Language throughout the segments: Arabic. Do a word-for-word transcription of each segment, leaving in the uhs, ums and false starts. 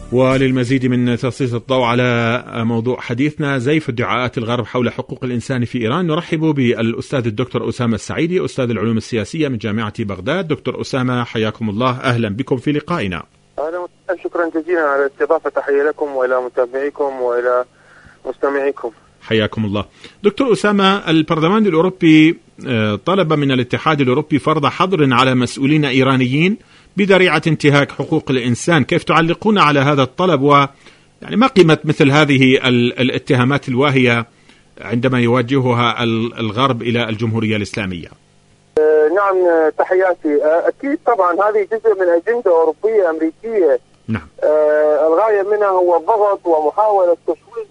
وللمزيد من تسليط الضوء على موضوع حديثنا زيف ادعاءات الغرب حول حقوق الإنسان في إيران، نرحب بالأستاذ الدكتور أسامة السعيدي أستاذ العلوم السياسية من جامعة بغداد. دكتور أسامة حياكم الله، أهلا بكم في لقائنا. أهلا، شكرا جزيلا على الاستضافة، تحية لكم وإلى متابعيكم وإلى مستمعيكم. حياكم الله. دكتور أسامة، البرلمان الأوروبي طلب من الاتحاد الأوروبي فرض حظر على مسؤولين إيرانيين بذريعة انتهاك حقوق الإنسان، كيف تعلقون على هذا الطلب؟ ويعني ما قيمة مثل هذه الاتهامات الواهية عندما يوجهها الغرب إلى الجمهورية الإسلامية؟ نعم، تحياتي. أكيد طبعا هذه جزء من أجندة أوروبية أمريكية. نعم. الغاية منها هو الضغط ومحاولة تشويه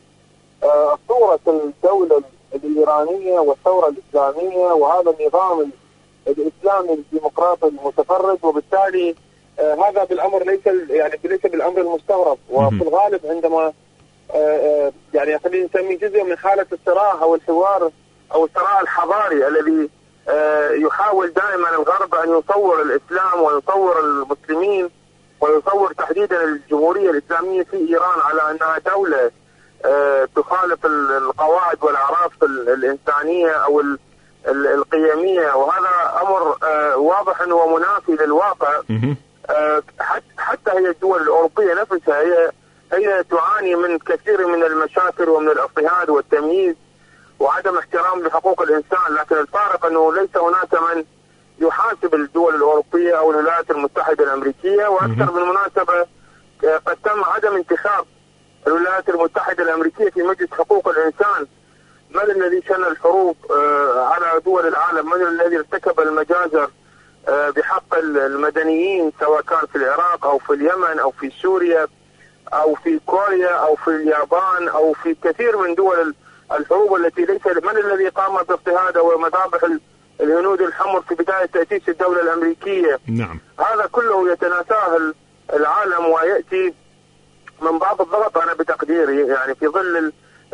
صورة الدولة الإيرانية والثورة الإسلامية وهذا النظام الإسلامي الديمقراطي المتفرد، وبالتالي آه هذا بالأمر ليس يعني ليس بالأمر المستغرب. وفي الغالب عندما آه يعني خلينا نسميه جزء من حالة الصراع أو الحوار أو الصراع الحضاري الذي آه يحاول دائما الغرب أن يصور الإسلام ويصور المسلمين ويصور تحديدا الجمهورية الإسلامية في إيران على أنها دولة آه تخالف القواعد والأعراف الإنسانية أو القيمية، وهذا أمر آه واضح ومنافي للواقع. آه حتى هي الدول الأوروبية نفسها هي هي تعاني من كثير من المشاكل ومن الاضطهاد والتمييز وعدم احترام لحقوق الإنسان، لكن الفارق أنه ليس هناك من يحاسب الدول الأوروبية أو الولايات المتحدة الأمريكية. وأكثر من مناسبة آه قد تم عدم انتخاب الولايات المتحدة الأمريكية في مجلس حقوق الإنسان. من الذي شن الحروب آه على دول العالم؟ من الذي ارتكب المجازر آه بحق المدنيين سواء كان في العراق أو في اليمن أو في سوريا أو في كوريا أو في اليابان أو في كثير من دول الحروب التي ليس من الذي قام باضطهاد ومذابح الهنود الحمر في بداية تأسيس الدولة الأمريكية؟ نعم. هذا كله يتناساه العالم ويأتي من باب الضغط أنا بتقديري، يعني في ظل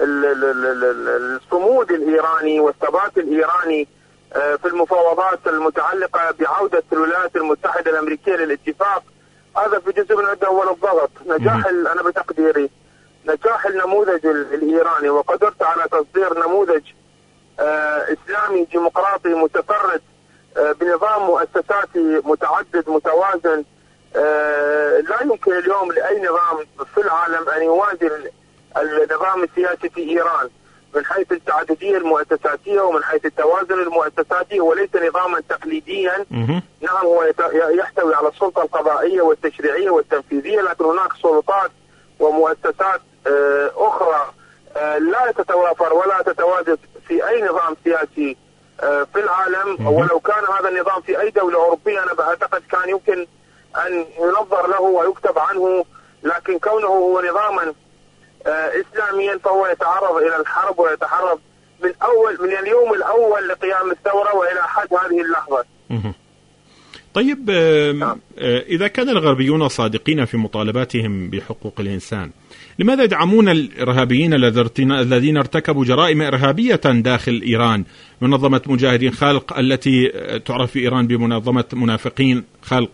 الصمود الإيراني والثبات الإيراني في المفاوضات المتعلقة بعودة الولايات المتحدة الأمريكية للاتفاق. هذا في جزء من أول الضغط. نجاح أنا بتقديري نجاح النموذج الإيراني وقدرت على تصدير نموذج إسلامي ديمقراطي متفرد بنظام مؤسساتي متعدد متوازن. لا يمكن اليوم لأي نظام في العالم أن يوازن النظام السياسي في إيران من حيث التعددية المؤسساتية ومن حيث التوازن المؤسساتي. وليس نظاما تقليديا. نعم، هو يحتوي على السلطة القضائية والتشريعية والتنفيذية، لكن هناك سلطات ومؤسسات أخرى لا تتوافر ولا تتواجد في أي نظام سياسي في العالم. ولو كان هذا النظام في أي دولة أوروبية أنا بعتقد كان يمكن أن ينظر له ويكتب عنه، لكن كونه هو نظاما إسلاميا فهو يتعرض إلى الحرب ويتحرض من أول من اليوم الأول لقيام الثورة وإلى حد هذه اللحظة. طيب، إذا كان الغربيون صادقين في مطالباتهم بحقوق الإنسان، لماذا يدعمون الإرهابيين الذين ارتكبوا جرائم إرهابية داخل إيران؟ منظمة مجاهدين خلق التي تعرف في إيران بمنظمة منافقين خلق،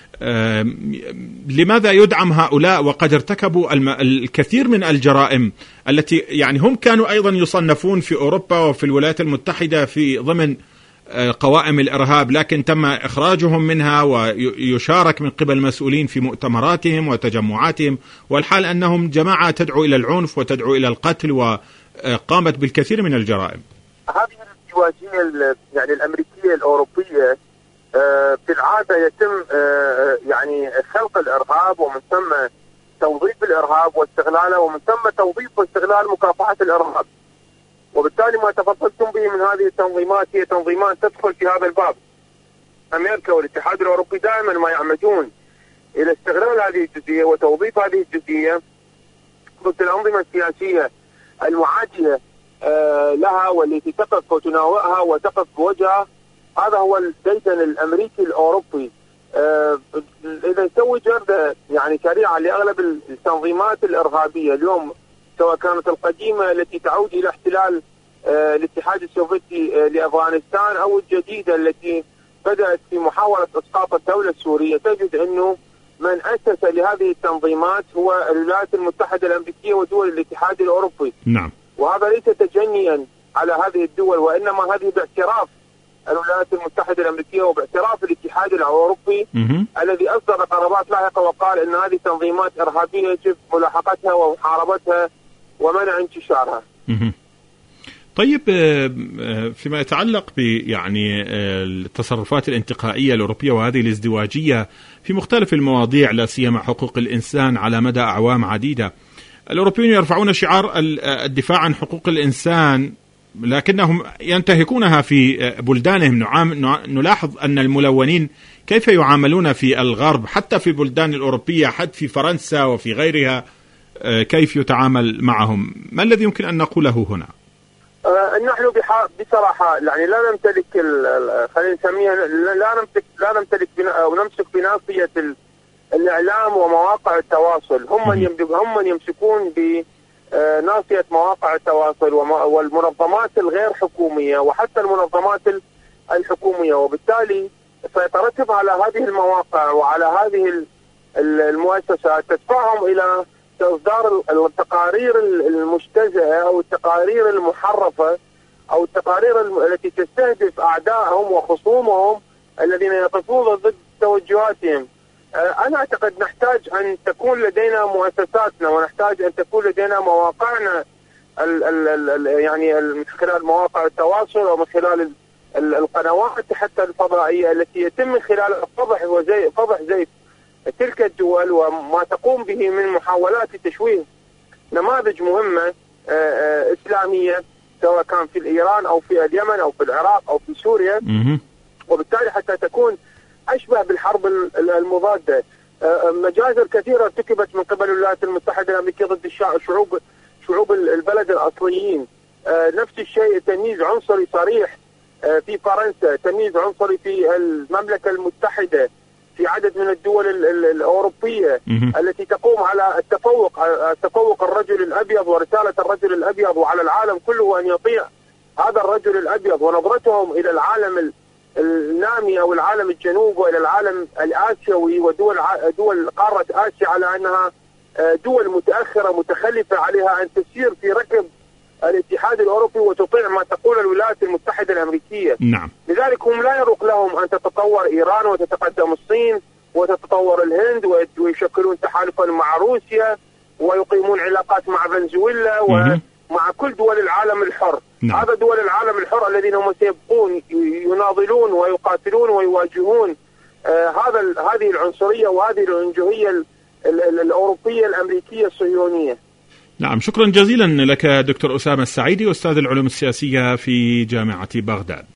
لماذا يدعم هؤلاء وقد ارتكبوا الكثير من الجرائم التي يعني هم كانوا أيضا يصنفون في أوروبا وفي الولايات المتحدة في ضمن قوائم الإرهاب، لكن تم إخراجهم منها ويشارك من قبل المسؤولين في مؤتمراتهم وتجمعاتهم، والحال أنهم جماعة تدعو إلى العنف وتدعو إلى القتل وقامت بالكثير من الجرائم. هذه الازدواجية يعني الأمريكية الأوروبية في العادة يتم يعني خلق الإرهاب ومن ثم توظيف الإرهاب واستغلاله ومن ثم توظيف واستغلال مكافحة الإرهاب. وبالتالي ما تفضلتم به من هذه التنظيمات هي تنظيمات تدخل في هذا الباب. أمريكا والاتحاد الأوروبي دائما ما يعمدون إلى استغلال هذه الجزئية وتوظيف هذه الجزئية ضد الأنظمة السياسية المعادية لها والتي تقف وتناوئها وتقف بوجهها. هذا هو الديدن الأمريكي الأوروبي. إذا نسوي جردة يعني سريعة لأغلب التنظيمات الإرهابية اليوم، سواء كانت القديمة التي تعود إلى احتلال الاتحاد السوفيتي لأفغانستان أو الجديدة التي بدأت في محاولة إسقاط الدولة السورية، تجد أنه من أسس لهذه التنظيمات هو الولايات المتحدة الأمريكية ودول الاتحاد الأوروبي. نعم. وهذا ليس تجنيا على هذه الدول، وإنما هذه باعتراف الولايات المتحدة الأمريكية وباعتراف الاتحاد الأوروبي م- الذي أصدر قرارات لاحقة وقال أن هذه تنظيمات إرهابية يجب ملاحقتها ومحاربتها ومنع انتشارها. م- طيب، فيما يتعلق ب يعني التصرفات الانتقائية الأوروبية وهذه الازدواجية في مختلف المواضيع، لا سيما حقوق الإنسان على مدى أعوام عديدة، الأوروبيون يرفعون شعار الدفاع عن حقوق الإنسان، لكنهم ينتهكونها في بلدانهم. نلاحظ أن الملونين كيف يعاملون في الغرب، حتى في البلدان الأوروبية، حتى في فرنسا وفي غيرها، كيف يتعامل معهم؟ ما الذي يمكن أن نقوله هنا؟ أه نحن بصراحة يعني لا نمتلك، خلينا نسميها، لا نمتلك لا نمتلك أو نمسك بناصية الإعلام ومواقع التواصل. هم من هم من يمسكون بناصية مواقع التواصل والمنظمات الغير حكومية وحتى المنظمات الحكومية، وبالتالي سيترتب على هذه المواقع وعلى هذه المؤسسات تدفعهم إلى إصدار التقارير المجتزئة أو التقارير المحرفة أو التقارير التي تستهدف أعدائهم وخصومهم الذين يقفون ضد توجهاتهم. أنا أعتقد نحتاج أن تكون لدينا مؤسساتنا، ونحتاج أن تكون لدينا مواقعنا ال ال ال يعني من خلال مواقع التواصل ومن خلال القنوات حتى الفضائية التي يتم من خلالها فضح وزي فضح زي تلك الدول وما تقوم به من محاولات تشويه نماذج مهمة إسلامية، سواء كان في إيران أو في اليمن أو في العراق أو في سوريا، وبالتالي حتى تكون أشبه بالحرب المضادة. مجازر كثيرة ارتكبت من قبل الولايات المتحدة الأمريكية ضد شعوب شعوب البلد الأصليين. نفس الشيء تمييز عنصري صريح في فرنسا، تمييز عنصري في المملكة المتحدة، في عدد من الدول الأوروبية التي تقوم على التفوق تفوق الرجل الأبيض ورسالة الرجل الأبيض، وعلى العالم كله أن يطيع هذا الرجل الأبيض، ونظرتهم إلى العالم النامي أو العالم الجنوب وإلى العالم الآسيوي ودول دول قارة آسيا على أنها دول متأخرة متخلفة، عليها أن تسير في ركب الاتحاد الأوروبي وتطيع ما تقول الولايات المتحدة الأمريكية. نعم. لذلك هم لا يروق لهم أن تتطور إيران وتتقدم الصين وتتطور الهند ويشكلون تحالفا مع روسيا ويقيمون علاقات مع فنزويلا ومع كل دول العالم الحر. نعم. هذا دول العالم الحر الذين هم سيبقون يناضلون ويقاتلون ويواجهون آه هذا هذه العنصرية وهذه العنجهية الأوروبية الأمريكية الصهيونية. نعم، شكرا جزيلا لك دكتور أسامة السعيدي، أستاذ العلوم السياسية في جامعة بغداد.